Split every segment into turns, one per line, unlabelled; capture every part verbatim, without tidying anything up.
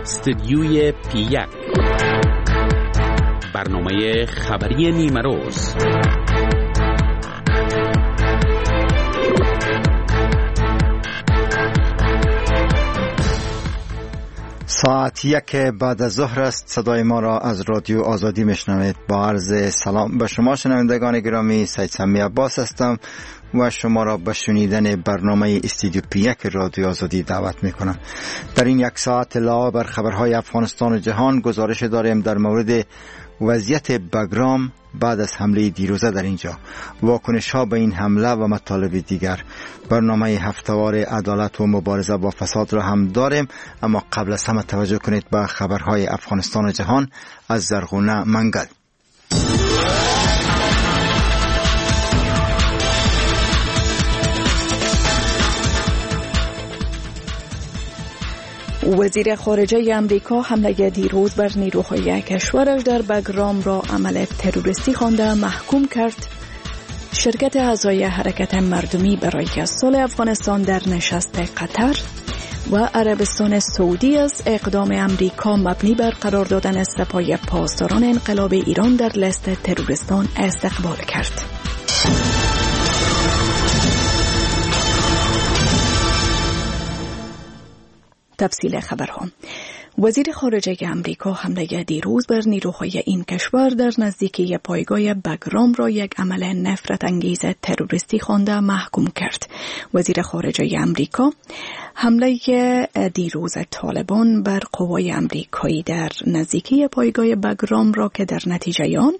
استدیوی پی یک، برنامه خبری نیمه روز.
ساعت یک بعد از ظهر است. صدای ما را از رادیو آزادی میشنوید. با عرض سلام به شما شنوندگان گرامی، سید سمی عباس هستم و شما را به شنیدن برنامه استودیو پی یک رادیو آزادی دعوت میکنم. در این یک ساعت علاوه بر خبرهای افغانستان و جهان گزارش داریم در مورد وضعیت بگرام بعد از حمله دیروزه در اینجا، واکنش ها به این حمله و مطالب دیگر. برنامه هفته‌وار عدالت و مبارزه با فساد را هم داریم، اما قبل از همه توجه کنید به خبرهای افغانستان و جهان از زرغونه منگل.
وزیر خارجه امریکا حمله دیروز بر نیروهای کشورش در بگرام را عمل تروریستی خوانده محکوم کرد. شرکت اعضای حرکت مردمی برای صلح افغانستان در نشست قطر و عربستان سعودی از اقدام امریکا مبنی بر قرار دادن سپاه پاسداران انقلاب ایران در لیست تروریستان استقبال کرد. تفصیل خبرها. وزیر خارجه امریکا حمله دیروز بر نیروهای این کشور در نزدیکی پایگاه بگرام را یک عمل نفرت انگیز تروریستی خوانده محکوم کرد. وزیر خارجه امریکا حمله دیروز طالبان بر قوای امریکایی در نزدیکی پایگاه بگرام را که در نتیجه آن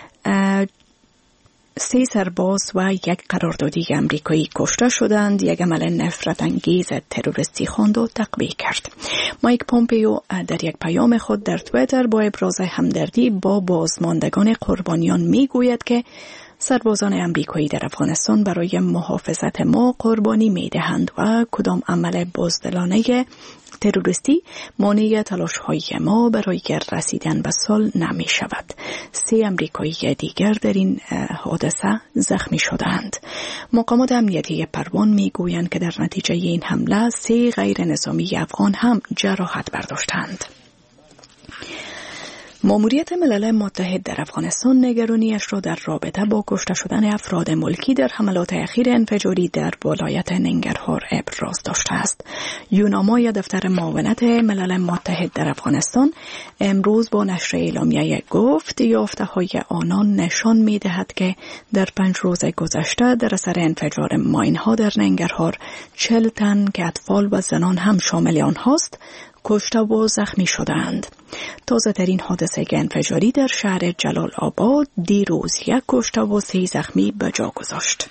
سه سرباز و یک قراردادی امریکایی کشته شدند، یک عمل نفرت انگیز تروریستی خواند و تقبیح کرد. مایک پومپیو در یک پیام خود در توییتر با ابراز همدردی با بازماندگان قربانیان می گوید که سربازان امریکایی در افغانستان برای محافظت ما قربانی می دهند و کدام عمل بزدلانه تروریستی مانع تلاش‌های ما برای رسیدن به صلح نمی شود. سه امریکایی دیگر در این حادثه زخمی شدند. مقامات امنیتی پروان می گویند که در نتیجه این حمله سه غیر نظامی افغان هم جراحت برداشتند. ماموریت ملل متحد در افغانستان نگرانیش را در رابطه با کشته شدن افراد ملکی در حملات اخیر انفجاری در ولایت ننگرهار ابراز داشته است. یوناما دفتر معاونت ملل متحد در افغانستان امروز با نشر اعلامیه گفت یافته‌های آنان نشان می‌دهد که در پنج روز گذشته در اثر انفجار ماین‌ها در ننگرهار چهل تن که اطفال و زنان هم شامل آنهاست کشته و زخمی شدند. تازه ترین حادثه انفجاری در شهر جلال آباد دیروز یک کشته و سه زخمی به جا گذاشت.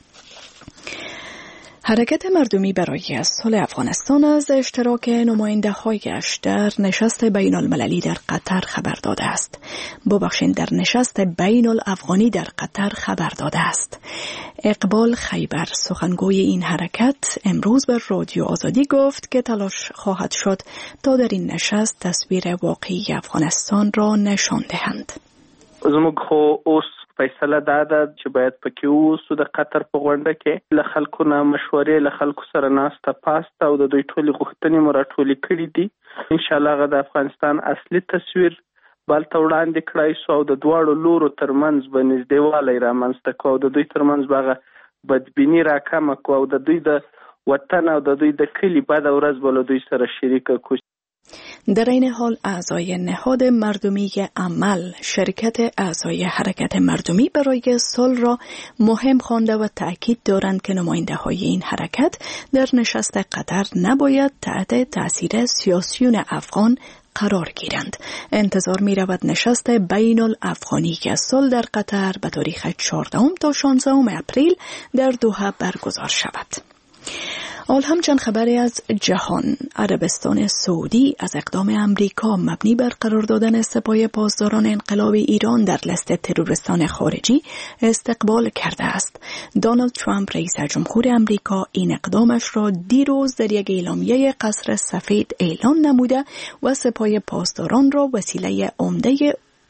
حرکت مردمی برای صلح افغانستان از اشتراک نماینده‌هایش در نشست بین المللی در قطر خبر داده است. ببخشید در نشست بین الافغانی در قطر خبر داده است. اقبال خیبر سخنگوی این حرکت امروز بر رادیو آزادی گفت که تلاش خواهد شد تا در این نشست تصویر واقعی افغانستان را نشان دهند.
زموږ خو اوس فیصله دا ده چې باید پکې اوسو د قطر په غونډه کې له خلکو نه مشورې له خلکو سره ناسته پاسته او د دوی ټولې غوښتنې مو راټولې کړي دي. انشاءالله هغه د افغانستان اصلي تصویر بلته وړاندې کړای سو او د دواړو لورو ترمنځ به نږدېوالی رامنځته کړو او د دوی ترمنځ به هغه بدبیني راکمه کړو او د دوی د وطن او د دوی د کلي بده ورځ به له دوی سره شریکه کړو.
در این حال اعضای نهاد مردمی عمل شرکت اعضای حرکت مردمی برای صلح را مهم خوانده و تأکید دارند که نماینده های این حرکت در نشست قطر نباید تحت تأثیر سیاسیون افغان قرار گیرند. انتظار می رود نشست بین الافغانی که صلح در قطر به تاریخ چهاردهم تا شانزدهم اپریل در دوحه برگزار شود. حال هم چند خبری از جهان. عربستان سعودی از اقدام امریکا مبنی بر قرار دادن سپاه پاسداران انقلاب ایران در لیست تروریستان خارجی استقبال کرده است. دونالد ترامپ رئیس جمهور امریکا این اقدامش را دیروز در یک اعلامیه قصر سفید اعلان نموده و سپاه پاسداران را وسیله عمده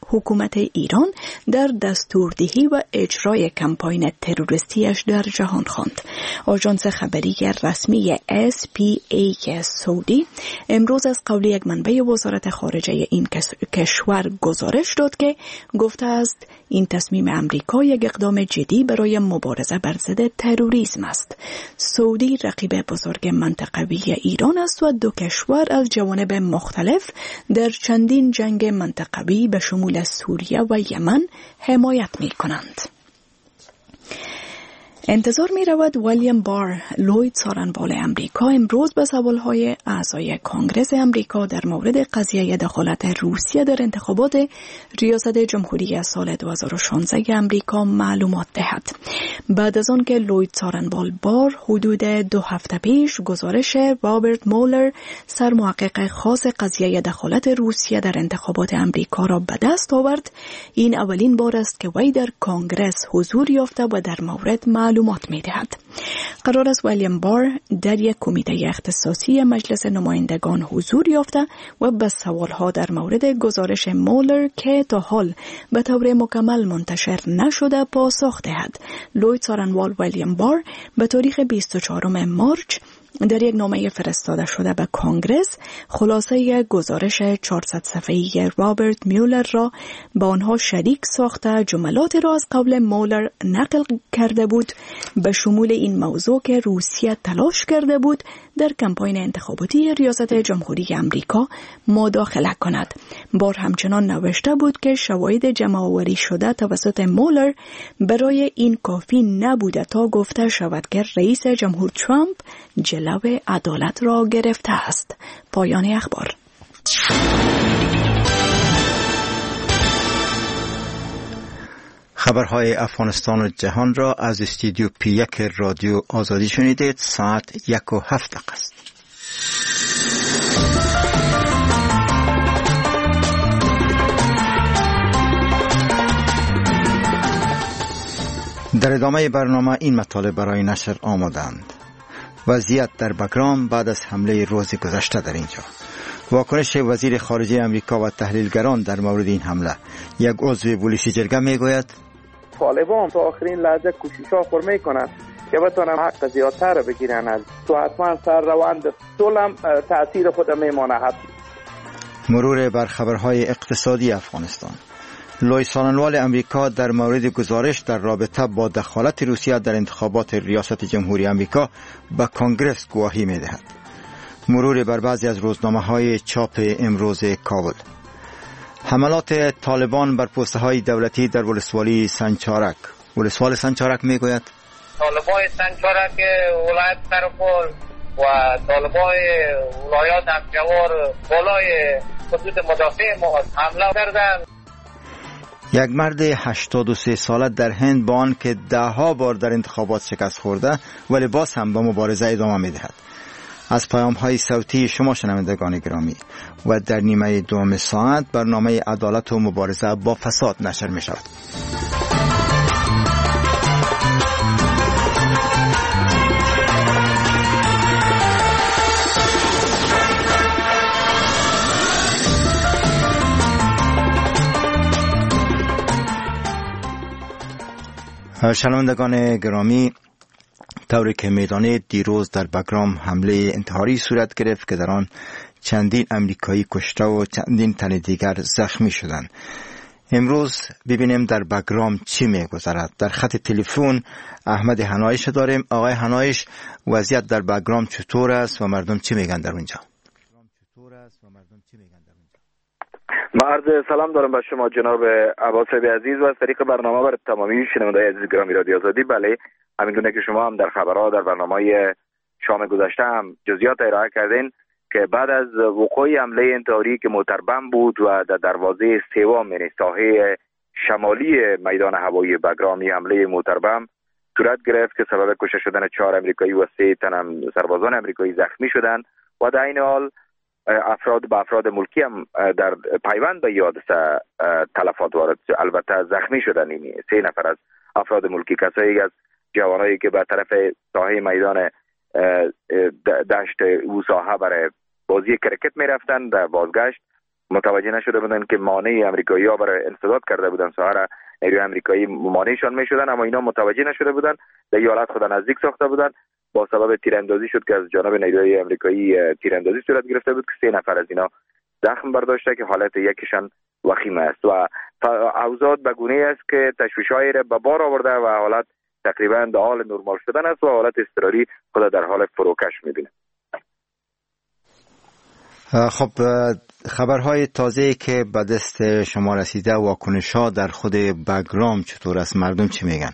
حکومت ایران در دستوردهی و اجرای کمپاین تروریستیش در جهان خواند. آژانس خبری رسمی اس پی ای سعودی امروز از قول یک منبع وزارت خارجه این کشور گزارش داد که گفته است این تصمیم امریکا یک اقدام جدی برای مبارزه بر ضد تروریسم است. سعودی رقیب بزرگ منطقوی ایران است و دو کشور از جوانب مختلف در چندین جنگ منطقوی به شمول سوریه و یمن حمایت می کنند. انتظار می رود ویلیام بار، لوید سارنوال امریکا، امروز به سوالهای اعضای کانگرس امریکا در مورد قضیه دخالت روسیه در انتخابات ریاست جمهوری سال دو هزار و شانزده امریکا معلومات دهد. بعد از آن که لوید سارنوال بار حدود دو هفته پیش گزارش رابرت مولر، سرمحقق خاص قضیه دخالت روسیه در انتخابات امریکا را به دست آورد، این اولین بار است که وی در کانگرس حضور یافته و در مورد معلومات معلومات می دهد. قرار است ویلیام بار در یک کمیته اختصاصی مجلس نمایندگان حضور یافته و به سوالها در مورد گزارش مولر که تا حال به طور مکمل منتشر نشده پاسخ دهد. لوید سارنوال ویلیام بار به تاریخ بیست و چهارم مارچ در یک نامه فرستاده شده به کانگرس خلاصه گزارش چهارصد صفحه‌ای رابرت میولر را با آنها شریک ساخته جملاتی را از قول مولر نقل کرده بود به شمول این موضوع که روسیه تلاش کرده بود در کمپاین انتخاباتی ریاست جمهوری امریکا مداخله کند. بار همچنان نوشته بود که شواهد جمع‌آوری شده توسط مولر برای این کافی نبوده تا گفته شود که رئیس جمهور ترامپ جلو عدالت را گرفته است. پایان اخبار.
خبرهای افغانستان و جهان را از استودیو پی یک رادیو آزادی شنیدید. ساعت یک و هفت دقیقه است. در ادامه برنامه این مطالب برای نشر آمدند. وضعیت در بگرام بعد از حمله روز گذشته در اینجا. واکنش وزیر خارجه امریکا و تحلیلگران در مورد این حمله. یک عضو پلیس جرگه میگوید
طالبان تا آخرین لحظه کوشش‌ها خور میکنند که بتونن حق زیادتر بگیرن از تو حتما سر روند صلح تأثیر خود میمانه.
مرور بر خبرهای اقتصادی افغانستان. لوید سارنوال امریکا در مورد گزارش در رابطه با دخالت روسیه در انتخابات ریاست جمهوری امریکا به کانگرس گواهی می‌دهد. مرور بر بعضی از روزنامه‌های چاپ امروز کابل. حملات طالبان بر پست‌های دولتی در ولسوالی سنچارک. ولسوال سنچارک میگوید
طالبان سنچارک ولایت سرپل و طالبان ولایات همجوار بالای حدود مدافع ما حمله کردند.
یک مرد هشتاد و سه ساله در هند با آن که ده ها بار در انتخابات شکست خورده ولی باز هم به مبارزه ادامه می‌دهد. از پیام‌های صوتی شما شنوندگان گرامی و در نیمه دوم ساعت برنامه عدالت و مبارزه با فساد نشر می‌شود. شنوندگان گرامی، طوری که میدانید دیروز در بگرام حمله انتحاری صورت گرفت که در آن چندین امریکایی کشته و چندین تن دیگر زخمی شدند. امروز ببینیم در بگرام چی میگذرد. در خط تلفن احمد حنایش داریم. آقای حنایش، وضعیت در بگرام چطور است و مردم چی میگن در اونجا؟
عرض سلام دارم به شما جناب عباس عزیز و از طریق برنامه بر تمامی شنوندگان عزیز گرامی رادیو آزادی. بله، همین گونه که شما هم در خبرها در برنامه شام گذشته هم جزئیات ارائه کردین که بعد از وقوع حمله انتحاری که موتربم بود و در دروازه سوم یعنی ساحه شمالی میدان هوایی بگرامی حمله موتربم صورت گرفت که سبب کشته شدن چهار امریکایی و سه تن هم سربازان امریکایی زخمی شدند و در این حال افراد به افراد ملکی هم در پیوند به حادثه تلفات وارد، البته زخمی شدن. این سه نفر از افراد ملکی کسایی از جوانایی که به طرف ساحه میدان دشت او ساحه برای بازی کرکت می رفتن در بازگشت متوجه نشده بودن که مانع امریکایی‌ها برای انسداد کرده بودن سایر نیروی امریکایی مانعشان میشدن، اما اینا متوجه نشده بودن، در این حالت خود نزدیک ساخته بودن. با سبب تیراندازی شد که از جانب نیروی امریکایی تیراندازی صورت گرفته بود که سه نفر از اینا زخم برداشته که حالت یکیشان وخیم است و اوضاع به گونه است که تشویش‌هایی را به بار آورده و حالت تقریبا در حال نرمال شدن است و حالت اضطراری خود در حال فروکش می‌بینه.
خب خبرهای تازه‌ای که به دست شما رسیده، واکنش‌ها در خود بگرام چطور است؟ مردم چی میگن؟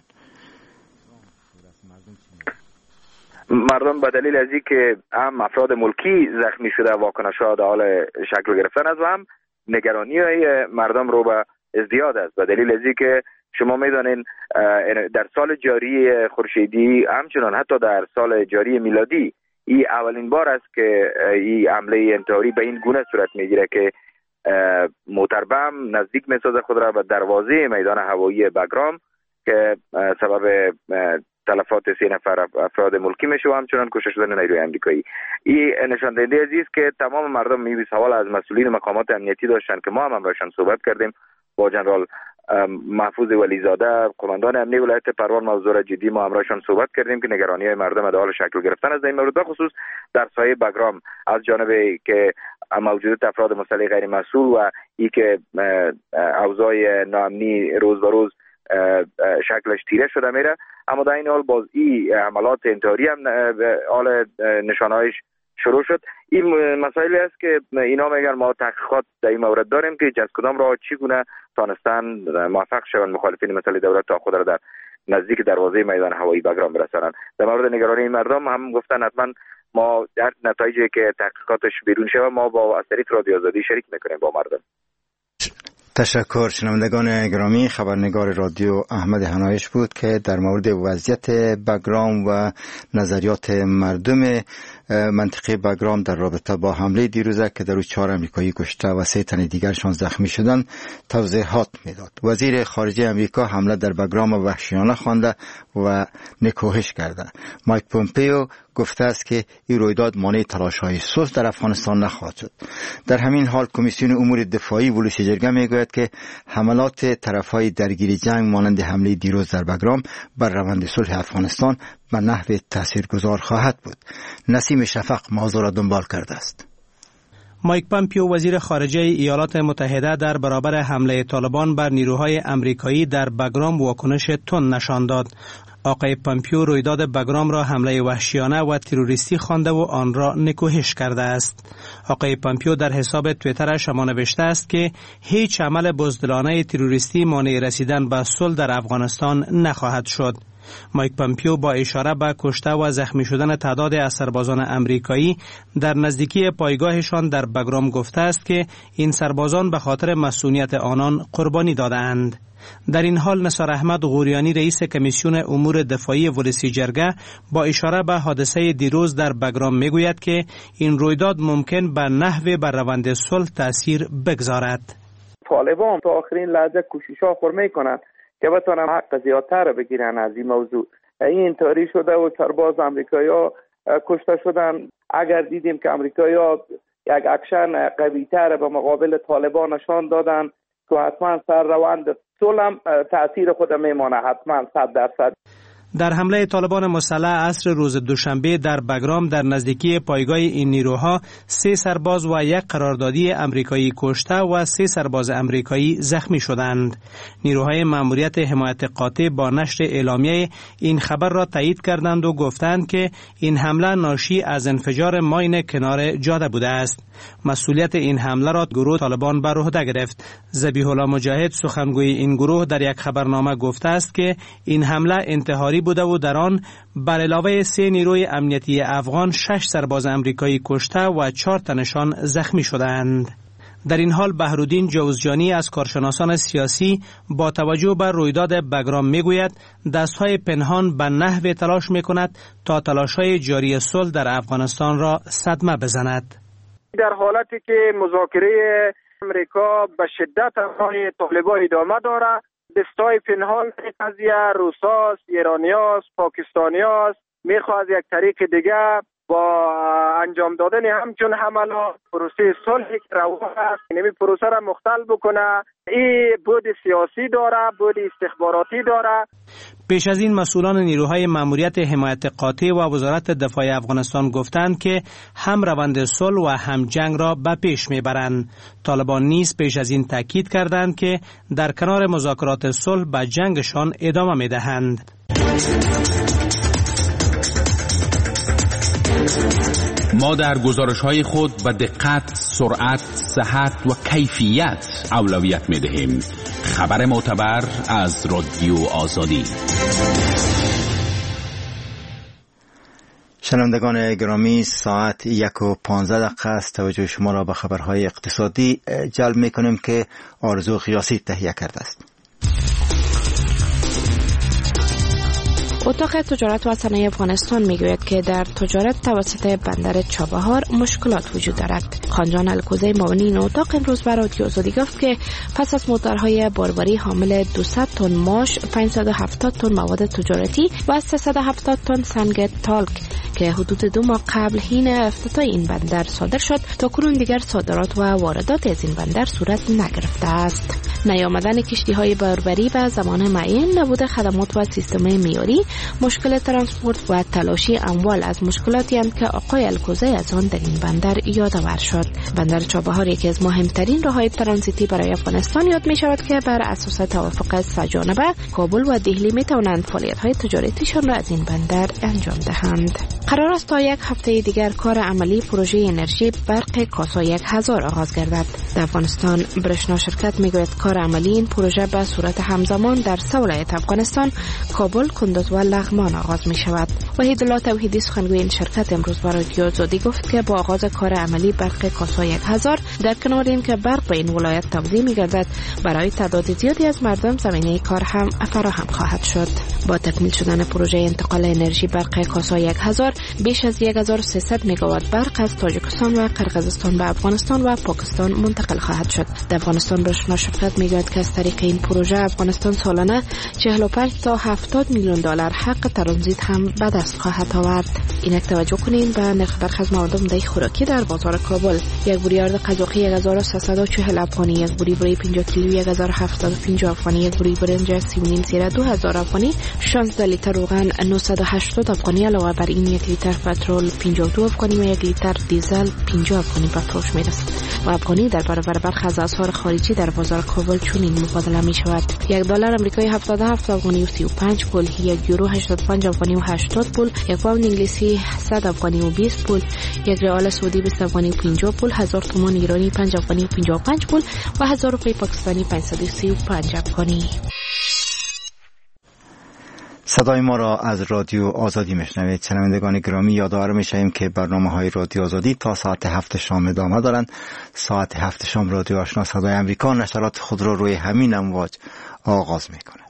مردم به دلیل از اینکه هم افراد ملکی زخمی شده واکنش‌ها در حال شکل گرفتن است و هم نگرانی مردم رو به ازدیاد است. به دلیل از اینکه شما می‌دانید در سال جاری خورشیدی همچنان حتی در سال جاری میلادی این اولین بار است که این حمله انتحاری به این گونه صورت میگیره که موتربم نزدیک میسازه خود را به دروازه میدان هوایی بگرام که سبب تلفات سه نفر افراد ملکی میشه و همچنان کشته شدن نیروی امریکایی. این نشان دهنده است که تمام مردم می سوال از مسئولین مقامات امنیتی داشتن که ما هم امرشان صحبت کردیم با جنرال محفوظ ولیزاده قماندان امنی ولایت پروان. موضوع جدی ما امرشان صحبت کردیم که نگرانی های مردم در حال شکل گرفتن از این مورد، به خصوص در سایه بگرام از جانب که موجودیت افراد مسلح غیر مسئول و ای که اوضاع ناامنی روز به روز شکلش تیره شده میره. اما در این حال باز این عملات انتحاری هم حال نشانهایش شروع شد. این مسائلی است که اینا میگن ما تحقیقات در این مورد داریم که از کدام راه چگونه تانستن موفق شوند مخالفین مسئله دولت تا خود را در نزدیک دروازه میدان هوایی بگرام برسانند. در مورد نگرانی مردم هم گفتن حتما ما در نتایجی که تحقیقاتش بیرون شود ما با از طریق رادیو آزادی شریک میکنیم با مردم.
تشکر. شنوندگان گرامی، خبرنگار رادیو احمد هنایش بود که در مورد وضعیت بگرام و نظریات مردم منطقه بگرام در رابطه با حمله دیروزه که در روز چهار امریکایی کشته و سه تن دیگرشان زخمی شدند توضیحات میداد. وزیر خارجه امریکا حمله در بگرام وحشیانه خوانده و نکوهش کرده. مایک پومپیو گفته است که این رویداد مانع تلاش‌های صلح در افغانستان نخواهد شد. در همین حال کمیسیون امور دفاعی ولسی جرگه میگوید که حملات طرف‌های درگیر جنگ مانند حمله دیروز در بگرام بر روند صلح افغانستان به نحو تاثیرگذار خواهد بود. نسیم شفق موضوع را دنبال کرده است.
مایک پومپیو وزیر خارجه ایالات متحده در برابر حمله طالبان بر نیروهای امریکایی در بگرام واکنش تند نشان داد. آقای پومپیو رویداد بگرام را حمله وحشیانه و تروریستی خوانده و آن را نکوهش کرده است. آقای پومپیو در حساب توییترش اما نوشته است که هیچ عمل بزدلانه تروریستی مانع رسیدن به صلح در افغانستان نخواهد شد. مایک پومپیو با اشاره به کشته و زخمی شدن تعداد از سربازان امریکایی در نزدیکی پایگاهشان در بگرام گفته است که این سربازان به خاطر مسئولیت آنان قربانی داده‌اند. در این حال نثار احمد غوریانی رئیس کمیسیون امور دفاعی ولسی جرگه با اشاره به حادثه دیروز در بگرام میگوید که این رویداد ممکن به نحو بر روند صلح تاثیر بگذارد.
طالبان تا آخرین لحظه کوشش‌ها خور می‌کنند که بتونن حق زیادتر رو بگیرن از این موضوع. این انتحاری شده و سرباز امریکایی‌ها کشته شدن. اگر دیدیم که امریکایی‌ها یک اکشن قوی‌تر به مقابل طالبان نشان دادن که حتما سر روند صلح هم تأثیر خود میمانه، حتما صد درصد.
در حمله طالبان مسلح عصر روز دوشنبه در بگرام در نزدیکی پایگاه این نیروها سه سرباز و یک قراردادی امریکایی کشته و سه سرباز امریکایی زخمی شدند. نیروهای مأموریت حمایت قاطع با نشر اعلامیه این خبر را تایید کردند و گفتند که این حمله ناشی از انفجار ماین کنار جاده بوده است. مسئولیت این حمله را گروه طالبان بر عهده گرفت. ذبیح الله مجاهد سخنگوی این گروه در یک خبرنامه گفته است که این حمله انتحاری بوده و در آن بر علاوه سه نیروی امنیتی افغان شش سرباز امریکایی کشته و چهار تنشان زخمی شدند. در این حال بهرالدین جوزجانی از کارشناسان سیاسی با توجه بر رویداد بگرام میگوید دستهای پنهان به نحو تلاش میکند تا تلاش‌های جاری صلح در افغانستان را صدمه بزند.
در حالتی که مذاکره امریکا به شدت همراه طالبان ادامه دارد، دستای پنهان قضیه روساست، ایرانیاست، پاکستانیاست میخواد یک طریق دیگه با انجام دادن همچون حملات پروسه صلحی که روان است این پروسه را مختل بکنه. این بود سیاسی داره، بود استخباراتی داره.
پیش از این مسئولان نیروهای ماموریت حمایت قاطع و وزارت دفاع افغانستان گفتند که هم روند صلح و هم جنگ را به پیش میبرند. طالبان نیز پیش از این تاکید کردند که در کنار مذاکرات صلح به جنگشان ادامه میدهند.
ما در گزارش‌های خود به دقت، سرعت، صحت و کیفیت اولویت می‌دهیم. خبر معتبر از رادیو آزادی.
شنوندگان گرامی، ساعت یک و پانزده دقیقه است. توجه شما را به خبرهای اقتصادی جلب می‌کنیم که آرزو قیاسی تهیه کرده است.
اتاق تجارت و صنایع افغانستان میگوید که در تجارت توسط بندر چابهار مشکلات وجود دارد. خانجان الکوزی معاون این اتاق امروز به رادیو آزادی گفت که پس از موتورهای باربری حامل دویست تن ماش، پانصد و هفتاد تن مواد تجارتی و سیصد و هفتاد تن سنگ تالک که حدود دو ماه قبل حین افتتاح این بندر صادر شد، تا کنون دیگر صادرات و واردات از این بندر صورت نگرفته است. نیامدن کشتی‌های باربری به زمان معین، نبود خدمات و سیستم معیاری، مشکل ترانسپورت و تلاشی اموال از مشکلاتی هستند که آقای الکوزی از آن در این بندر یادآور شد. بندر چابهار یکی از مهمترین راه‌های ترانزیتی برای افغانستان یاد می شود که بر اساس توافق سه‌جانبه کابل و دهلی می توانند فعالیت‌های تجاریشان را از این بندر انجام دهند. قرار است تا یک هفته دیگر کار عملی پروژه انرژی برق کاسا یک هزار آغاز گردد. در افغانستان برشنا شرکت میگوید کار عملی این پروژه به صورت همزمان در سه ولایت افغانستان، کابل، کندوز و لغمان آغاز می شود. وحید الله توحیدی سخنگوی این شرکت امروز برای رادیو آزادی گفت که با آغاز کار عملی برق کاسا یک هزار، در کنار این که برق به این ولایت توزیع می گردد، برای تعداد زیادی از مردم زمینه کار هم فراهم خواهد شد. با تکمیل شدن پروژه انتقال انرژی برق کاسا یک هزار، بیش از یک هزار و سیصد مگاوات برق از تاجیکستان و قرقیزستان به افغانستان و پاکستان منتقل خواهد شد. در افغانستان برشنا شرکت میگوید که از طریق این پروژه افغانستان سالانه چهل و پنج تا هفتاد میلیون دلار حق ترانزیت هم به دست خواهد آورد. اینک توجه کنین به نرخ برخی از مواد عمده خوراکی در بازار کابل. یک بوری آرد قزاقی یک هزار و سیصد و چهل افغانی، یک بوری برنج پنجاه کیلو یک هزار و هفتاد و پنجاه افغانی، یک بوری برنج سی و نیم سیره دو هزار افغانی، شانزده لیتر روغن نهصد و هشتاد افغانی. علاوه بر این یک لیتر پترول پنجاه و دو افغانی و یک لیتر دیزل پنجاه افغانی به فروش میرسد. و افغانی در برابر برخی از اسعار خارجی در بازار کابل چنین مبادله می شود: یک دلار آمریکایی هفتاد و هفت افغانی و سی و پنج پول، یک یورو هشتاد و پنج افغانی و هشتاد پول، یک پوند انگلیسی صد افغانی و بیست پول، یک ریال سعودی بیست افغانی و پنجاه پول، هزار تومان ایرانی پنج افغانی و پنجاه و پنج پول و هزار روپیه پاکستانی پانصد و سی و پنج افغانی.
صدای ما را از رادیو آزادی میشنوید. شنوندگان گرامی، یادآور میشیم که برنامه های رادیو آزادی تا ساعت هفت شام ادامه دارند. ساعت هفت شام رادیو آشنا صدای امریکا نشرات خود را روی همین امواج آغاز میکند.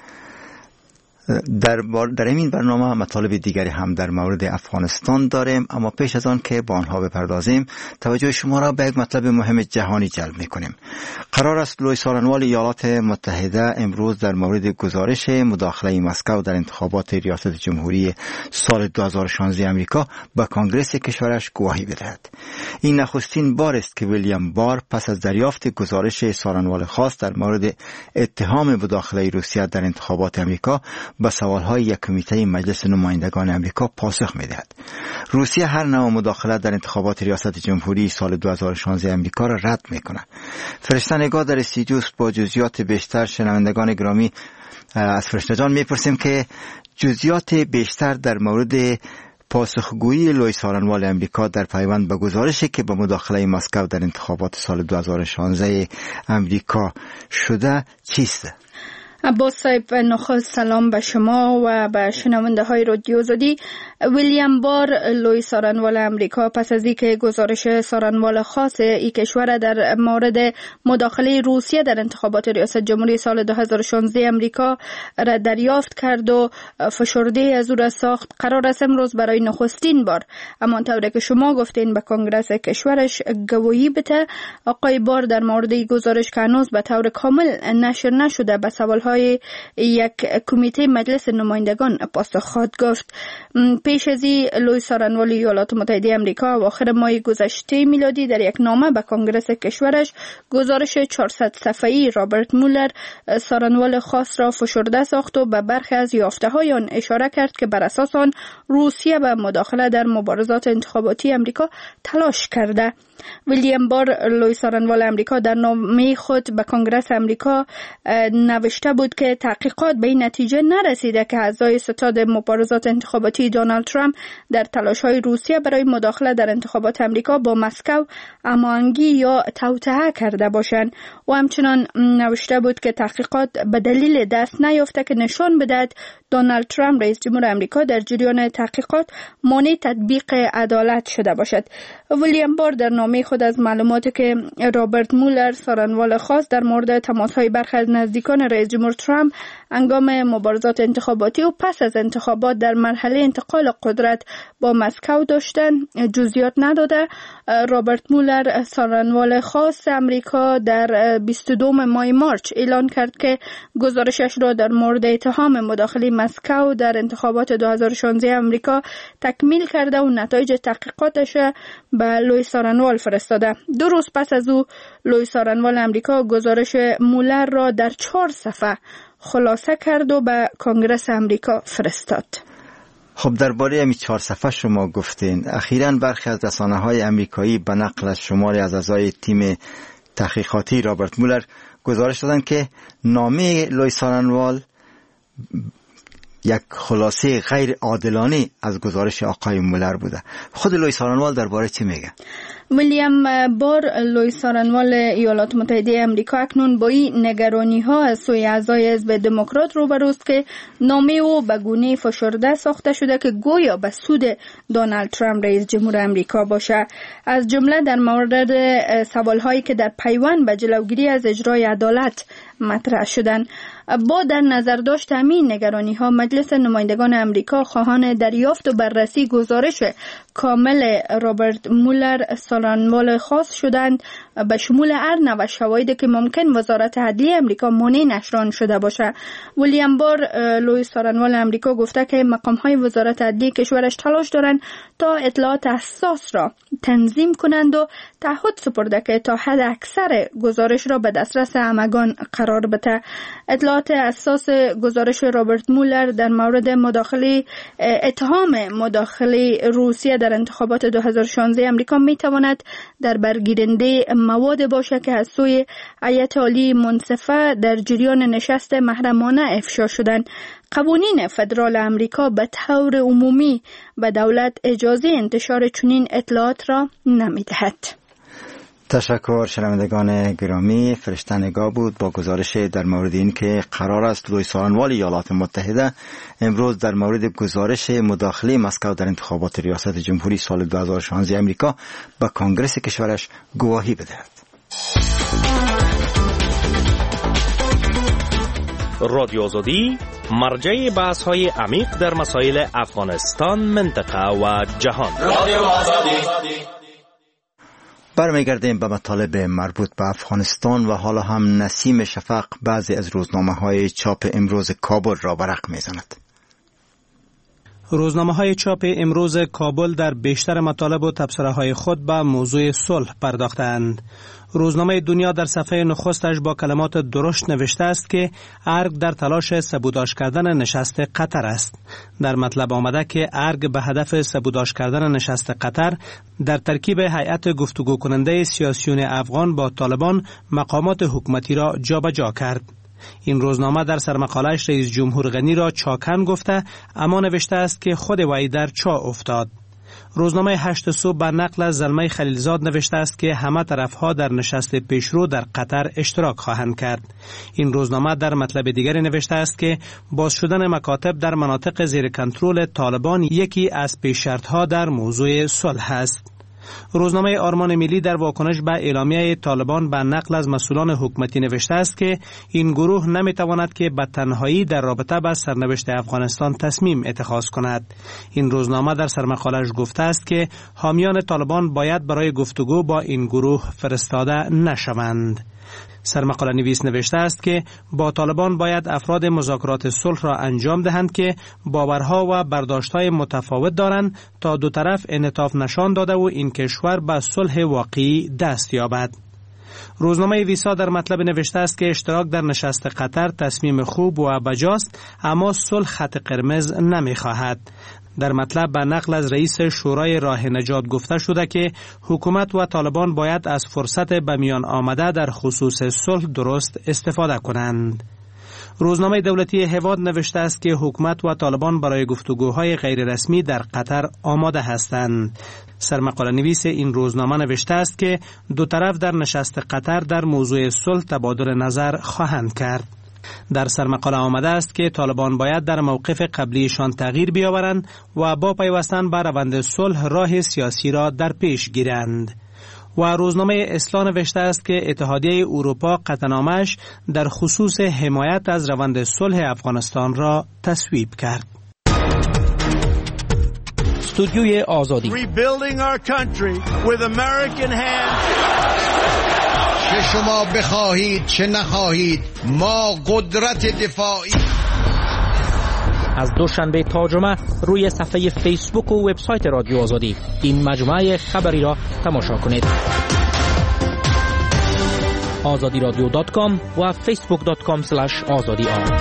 در, در این برنامه مطالب دیگری هم در مورد افغانستان داریم، اما پیش از آن که با آنها بپردازیم توجه شما را به یک مطلب مهم جهانی جلب میکنیم. قرار است لوی سارنوال ایالات متحده امروز در مورد گزارش مداخله مسکو در انتخابات ریاست جمهوری سال دو هزار و شانزده امریکا به کانگرس کشورش گواهی بدهد. این نخستین بار است که ویلیام بار پس از دریافت گزارش سارنوال خاص در مورد اتهام مداخله روسیه در انتخابات امریکا به سوالهای یک کمیته مجلس نمایندگان امریکا پاسخ می‌دهد. روسیه هر نوع مداخله در انتخابات ریاست جمهوری سال دو هزار و شانزده امریکا را رد می‌کند. فرشته نگاه در استودیو با جزئیات بیشتر. شنوندگان گرامی، از فرشته جان می‌پرسیم که جزئیات بیشتر در مورد پاسخگویی لوی سارنوال امریکا در پیوند به گزارشی که به مداخله مسکو در انتخابات سال دو هزار و شانزده امریکا شده چیست؟
عباس صاحب، نخست سلام به شما و به شنونده های رادیو آزادی. ویلیام بار لوی سارنوال امریکا پس از اینکه گزارش سارنوال خاص این کشور در مورد مداخله روسیه در انتخابات ریاست جمهوری سال دو هزار و شانزده امریکا را دریافت کرد و فشرده از او را ساخت، قرار است امروز برای نخستین بار اما طوری که شما گفتین به کانگرس کشورش گواهی بده. آقای بار در مورد این گزارش که هنوز به طور کامل نشر نشده به سوالهای های یک کمیته مجلس نمایندگان پاسخ خواهد گفت. پیش از این لوی سارنوال ایالات متحده آمریکا اواخر ماه گذشته میلادی در یک نامه به کنگره کشورش گزارش چهارصد صفحه‌ای رابرت مولر سارنوال خاص را فشرده ساخت و به برخی از یافته‌های آن اشاره کرد که بر اساس آن روسیه به مداخله در مبارزات انتخاباتی آمریکا تلاش کرده. ویلیام بار لوی سارنوال آمریکا در نامه خود به کنگره آمریکا نوشته بود که تحقیقات به این نتیجه نرسیده که اعضای ستاد مبارزات انتخاباتی دونالد ترامپ در تلاش‌های روسیه برای مداخله در انتخابات آمریکا با مسکو هماهنگی یا توطئه کرده باشند. و همچنان نوشته بود که تحقیقات به دلیل دست نیافته که نشان بدهد دونالد ترامپ رئیس جمهور آمریکا در جریان تحقیقات مانع تطبیق عدالت شده باشد. ویلیام بار در نامه خود از معلوماتی که رابرت مولر سارنوال خاص در مورد تماس‌های برخی از نزدیکان رئیس جمهور ترامپ هنگام مبارزات انتخاباتی و پس از انتخابات در مرحله انتقال قدرت با مسکو داشتند جزئیات نداده. رابرت مولر سارنوال خاص آمریکا در بیست و دو ماه مارچ اعلان کرد که گزارشش را در مورد اتهام مداخله مسکو در انتخابات دو هزار و شانزده آمریکا تکمیل کرده و نتایج تحقیقاتش به لوی سارنوال فرستاده. دو روز پس از او لوی سارنوال آمریکا گزارش مولر را در چهار صفحه خلاصه کرد و به کنگره آمریکا فرستاد.
خب درباره همین چهار صفحه شما گفتین. اخیراً برخی از رسانه‌های آمریکایی به نقل از شماری از اعضای تیم تحقیقاتی رابرت مولر گزارش دادند که نامه لوی سارنوال یک خلاصه غیر عادلانه از گزارش آقای مولر بوده. خود لوی سارنوال درباره چی میگه؟
ویلیام بار لوی سارنوال ایالات متحده آمریکا اکنون با این نگرانی ها از سوی اعضای حزب دموکرات روبروست که نامه او به گونه فشرده ساخته شده که گویا به سود دونالد ترامپ رئیس جمهور آمریکا باشه. از جمله در مورد سوال هایی که در پیوند به جلوگیری از اجرای عدالت مطرح شدن. با در نظر داشت همین نگرانی ها مجلس نمایندگان آمریکا خواهان دریافت و بررسی گزارش کامل رابرت مولر سارنوال خاص شدند به شمول هر نوع شواهدی که ممکن وزارت عدلیه آمریکا مانع نشران شده باشه. ویلیام بار لوی سارنوال آمریکا گفته که مقام های وزارت عدلیه کشورش تلاش دارند تا اطلاعات حساس را تنظیم کنند و تعهد سپرده که تا حد اکثر گزارش را به دسترس همگان قرار بده. اطلاعات اساس گزارش رابرت مولر در مورد مداخله اتهام مداخله روسیه در انتخابات دو هزار و شانزده آمریکا می تواند در برگیرنده مواد باشه که از سوی هیئت عالی منصفه در جریان نشست محرمانه افشا شدند. قوانین فدرال آمریکا به طور عمومی به دولت اجازه انتشار چنین اطلاعات را نمی دهد.
تشکر شنوندگان گرامی. فرشته نگاه بود با گزارش در مورد این که قرار است لوی سارنوال ایالات متحده امروز در مورد گزارش مداخله مسکو در انتخابات ریاست جمهوری سال دو هزار و شانزده آمریکا به کنگره کشورش گواهی بدهد.
رادیو آزادی مرجع بحث های عمیق در مسائل افغانستان، منطقه و جهان. رادیو آزادی.
برمیگردیم به مطالب مربوط به افغانستان و حالا هم نسیم شفق بعضی از روزنامه های چاپ امروز کابل را برق میزند.
روزنامه های چاپ امروز کابل در بیشتر مطالب و تبصره های خود به موضوع صلح پرداختند. روزنامه دنیا در صفحه نخستش با کلمات درشت نوشته است که ارگ در تلاش سبوداش کردن نشست قطر است. در مطلب آمده که ارگ به هدف سبوداش کردن نشست قطر در ترکیب هیئت گفتگو کننده سیاسیون افغان با طالبان مقامات حکومتی را جابجا کرد. این روزنامه در سرمقاله‌اش رئیس جمهور غنی را چاکن گفته، اما نوشته است که خود وی در چاه افتاد. روزنامه هشت صبح به نقل از زلمه خلیلزاد نوشته است که همه طرفها در نشست پیشرو در قطر اشتراک خواهند کرد. این روزنامه در مطلب دیگری نوشته است که باز شدن مکاتب در مناطق زیر کنترل طالبان یکی از پیش شرطها در موضوع صلح است. روزنامه آرمان ملی در واکنش به اعلامیه طالبان به نقل از مسئولان حکومتی نوشته است که این گروه نمیتواند که به تنهایی در رابطه با سرنوشت افغانستان تصمیم اتخاذ کند. این روزنامه در سرمقاله‌اش گفته است که حامیان طالبان باید برای گفتگو با این گروه فرستاده نشوند. سرمقاله نویس نوشته است که با طالبان باید افراد مذاکرات صلح را انجام دهند که باورها و برداشت‌های متفاوت دارند تا دو طرف انعطاف نشان داده و این کشور به صلح واقعی دست یابد. روزنامه ویسا در مطلب نوشته است که اشتراک در نشست قطر تصمیم خوب و بجاست، اما صلح خط قرمز نمی‌خواهد. در مطلب به نقل از رئیس شورای راه نجات گفته شده که حکومت و طالبان باید از فرصت به میان آمده در خصوص صلح درست استفاده کنند. روزنامه دولتی هواد نوشته است که حکومت و طالبان برای گفتگوهای غیر رسمی در قطر آماده هستند. سرمقاله نویس این روزنامه نوشته است که دو طرف در نشست قطر در موضوع صلح تبادل نظر خواهند کرد. در سرمقاله آمده است که طالبان باید در موقف قبلیشان تغییر بیاورند و با پیوستن به روند صلح راه سیاسی را در پیش گیرند. و روزنامه اصلاح نوشته است که اتحادیه اروپا قطعنامه‌اش در خصوص حمایت از روند صلح افغانستان را تصویب کرد.
استودیوی آزادی.
چه شما بخواهید چه نخواهید، ما قدرت دفاعی.
از دوشنبه تا جمعه روی صفحه فیسبوک و وبسایت رادیو آزادی این مجموعه خبری را تماشا کنید. آزادی رادیو دات کام و فیسبوک دات کام اسلش آزادی آر.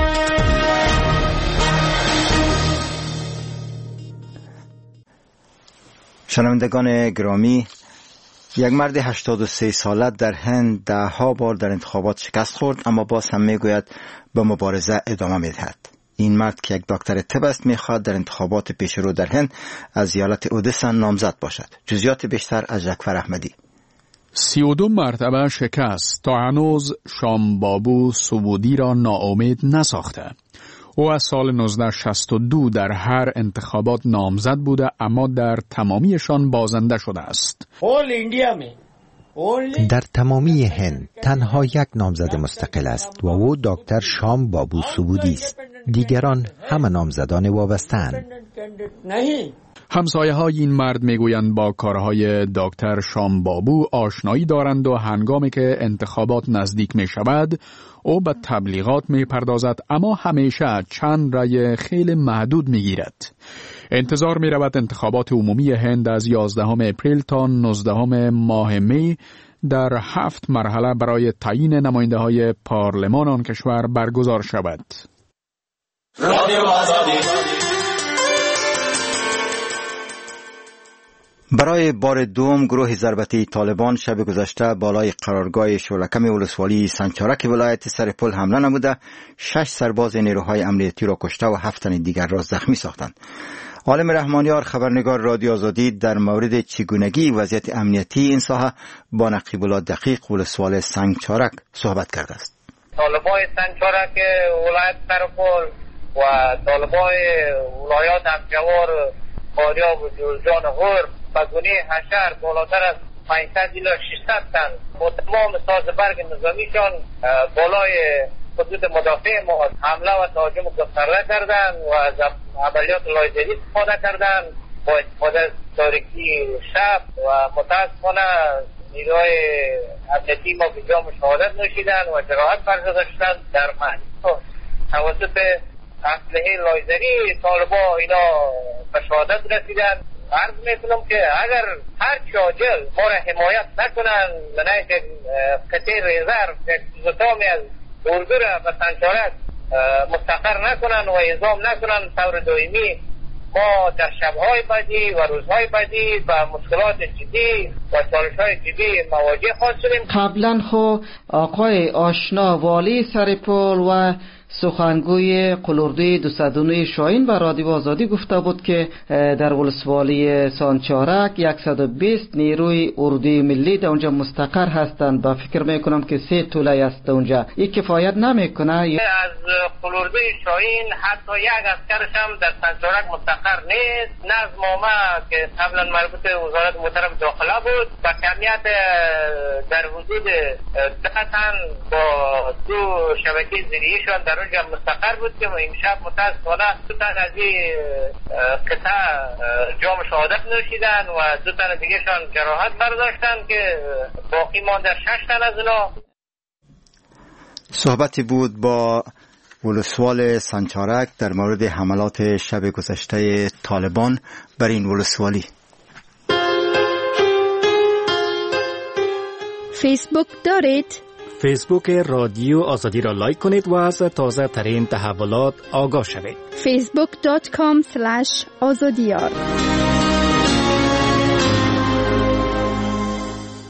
شنوندگان گرامی، یک مرد هشتاد و سه ساله در هند ده ها بار در انتخابات شکست خورد، اما باز هم میگوید به مبارزه ادامه میدهد. این مرد که یک دکتر طب است میخواد در انتخابات پیشرو در هند از ایالت اودیسا نامزد باشد. جزئیات بیشتر از جعفر احمدی.
سی و دو مرتبه شکست تا هنوز شامبابو سوبودی را ناامید نساخته. او از سال نوزده شصت و دو در هر انتخابات نامزد بوده، اما در تمامیشان بازنده شده است.
در تمامی هند تنها یک نامزد مستقل است و او دکتر شام بابو سوبودی است. دیگران همه نامزدان وابسته‌اند.
همسایه های این مرد میگویند با کارهای دکتر شام بابو آشنایی دارند و هنگامی که انتخابات نزدیک می شود او به تبلیغات می پردازد، اما همیشه چند رای خیلی محدود می گیرد. انتظار می رود انتخابات عمومی هند از یازدهم اپریل تا نوزدهم ماه می در هفت مرحله برای تعیین نماینده های پارلمان آن کشور برگزار شود. رادیو آزادی.
برای بار دوم گروه ضربتی طالبان شب گذشته بالای قرارگاه شورکم ولسوالی سنگچارک ولایت سرپل حمله نموده شش سرباز نیروهای امنیتی را کشته و هفت تن دیگر را زخمی ساختند. عالم رحمانیار خبرنگار رادیو آزادی در مورد چگونگی وضعیت امنیتی این ساحه با نقیب الله دقیق ولسوال سنگچارک صحبت کرده است.
طالبان سنگچارک ولایت سرپل و طالبان ولایات همجوار فاریاب و جوزجان غور بگونه حشر بالاتر از پانصد الی ششصد تن با تمام ساز برگ نظامیشان بالای خطوط مدافع ما حمله و تهاجم گسترده کردند و از عملیات لایزری استفاده کردند با استفاده از تاریکی شب و متاسفانه نیروهای امنیتی ما به جا شهادت نوشیدند و جراحت برگزاشتند در محل توسط اسلحه لایزری طالبا اینا به شهادت رسیدند. عرض میکنم که اگر هر چاجل ما را حمایت نکنن منعیت قطع ریزر زتامی از اردو را به سنگچارک مستقر نکنن و اعزام نکنن طور دائمی، ما در شبهای بعدی و روزهای بعدی به مشکلات جدی و چالش‌های جدی مواجه خواهد شدیم.
قبلا خو آقای آشنا والی سرپل و سخنگوی قلوردوی دویست و نه شاهین به رادیو آزادی گفته بود که در ولسوالی سانچارک صد و بیست نیروی اردوی ملی در اونجا مستقر هستند. با فکر میکنم که سه توله است اونجا. این کفایت نمیکنه.
از قلوردوی شاهین حتی یک عسکرش هم در سانچارک مستقر نیست. نظم عامه که قبلا مربوط به وزارت محترم داخله بود با کمیت در حدود ده تن با دو شبکه زیریشان در اونجا مستقر بود که امشب متاسفانه دو تن از این قطعه جام شهادت نوشیدن و دو تن دیگه شان جراحت برداشتن که باقی مانده شش تن از اونا.
صحبتی بود با ولسوال سنچارک در مورد حملات شب گذشته طالبان بر این ولسوالی.
فیسبوک دارید؟
فیسبوک رادیو آزادی را لایک کنید و از تازه ترین تحولات آگاه شوید.
فیسبوک دات کام اسلش آزادیار